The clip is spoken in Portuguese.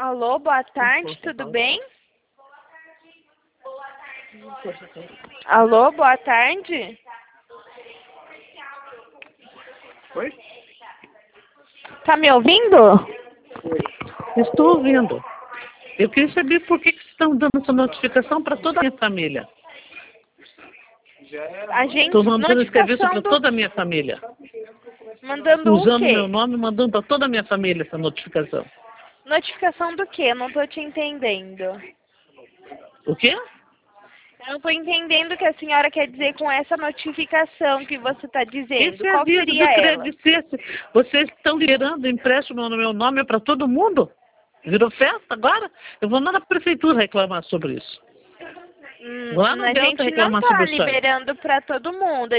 Alô, boa tarde, tudo bem? Alô, boa tarde. Oi? Tá me ouvindo? Estou ouvindo. Eu queria saber por que vocês estão dando essa notificação para toda a minha família. A gente Estou mandando esse serviço notificação para do... toda a minha família. Mandando o Usando quê? meu nome, mandando para toda a minha família essa notificação. Notificação do quê? Eu não tô te entendendo. O quê? Eu não tô entendendo o que a senhora quer dizer com essa notificação que você tá dizendo. Esse Qual aviso seria de ela? crédito. Vocês estão liberando empréstimo no meu nome para todo mundo? Virou festa agora? Eu vou lá na prefeitura reclamar sobre isso. Vou lá no A Delta gente não reclamar tá sobre isso aí. liberando para todo mundo.